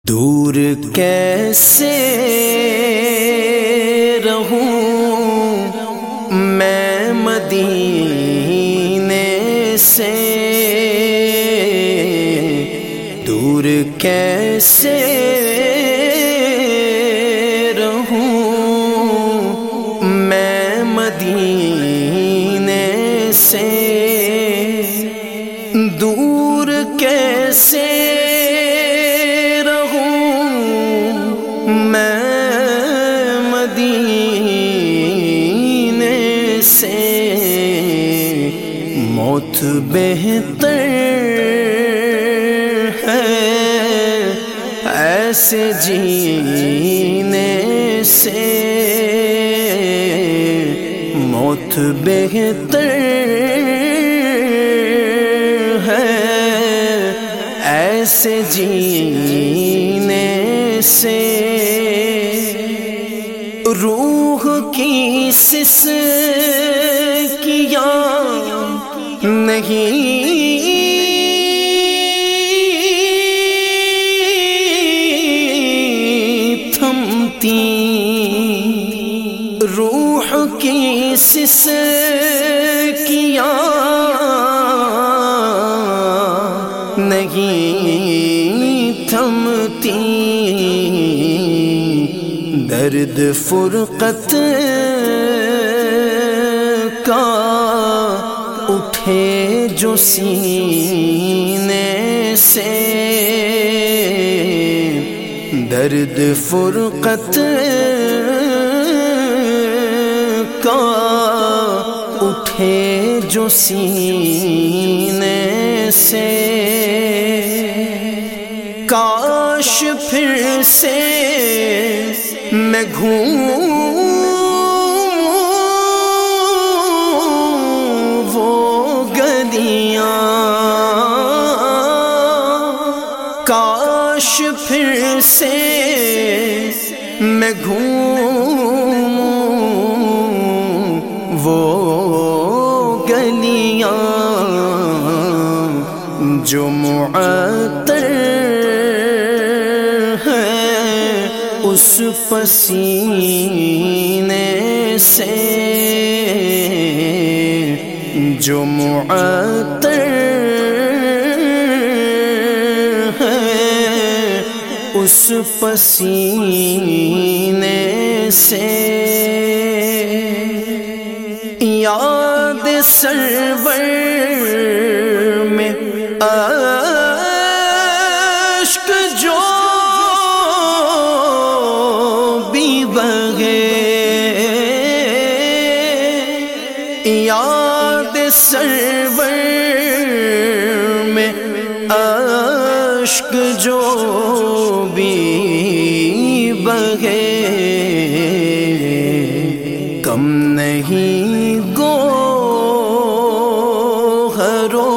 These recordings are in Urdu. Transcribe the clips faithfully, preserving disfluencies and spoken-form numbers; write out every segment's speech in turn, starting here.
دور کیسے رہوں میں مدینے سے، دور کیسے رہوں میں مدینے سے، دور کیسے موت بہتر ہے ایسے جینے سے، موت بہتر ہے ایسے جینے سے، روح کی سس کیا نہیں تھمتی، روح کی سس کیا نہیں تھمتی، درد فرقت کا اٹھے جو سینے سے، درد فرقت کا اٹھے جو سینے سے، کاش پھر سے میں گھوموں کاش پھر سے میں گھوموں وہ گلیاں جو معطر ہیں اس پسینے سے، جو معطر اس پسینے سے، یاد سرور میں اشک جو بھی بہے، یاد سرور میں اشک جو بھی بہے، کم نہیں گوہرو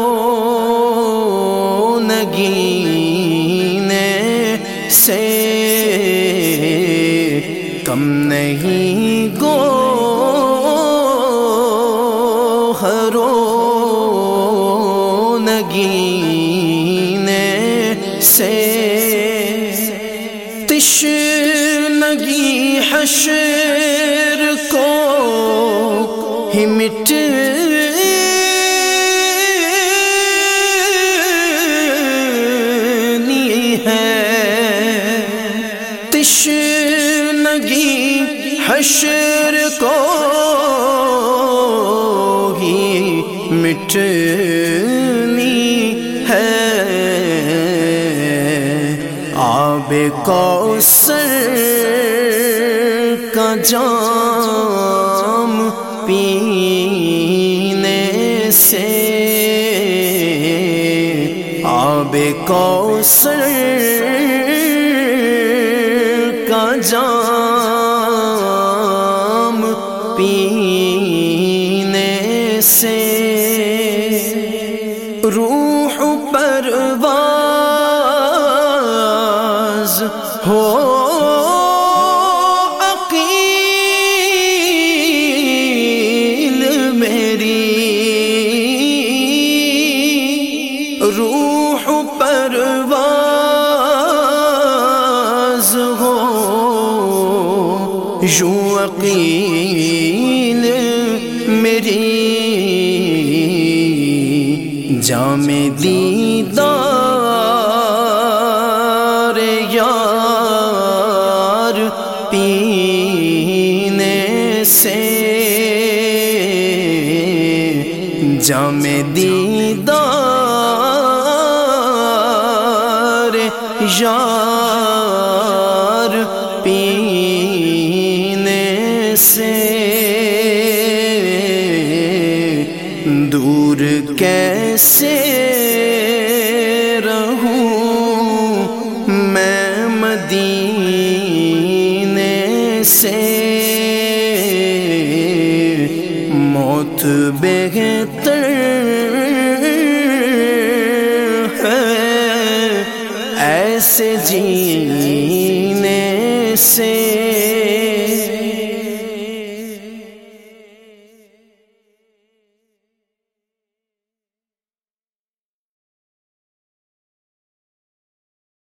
نگینے سے، کم نہیں گوہرو نگینے سے، تشنگی حشر کو ہی مٹنی ہے، تشنگی حشر کو ہی مٹنی ہے، آب کوثر کا جام پینے سے، آب کوثر کا جام پینے سے، روح پرواز ہو عقیل میری، روح پرواز یوں عقیل میری جام دیدار یار پینے سے جام دیدار یار پینے سے دور کیسے رہوں میں مدینے سے موت بہتر ہے ایسے جینے سے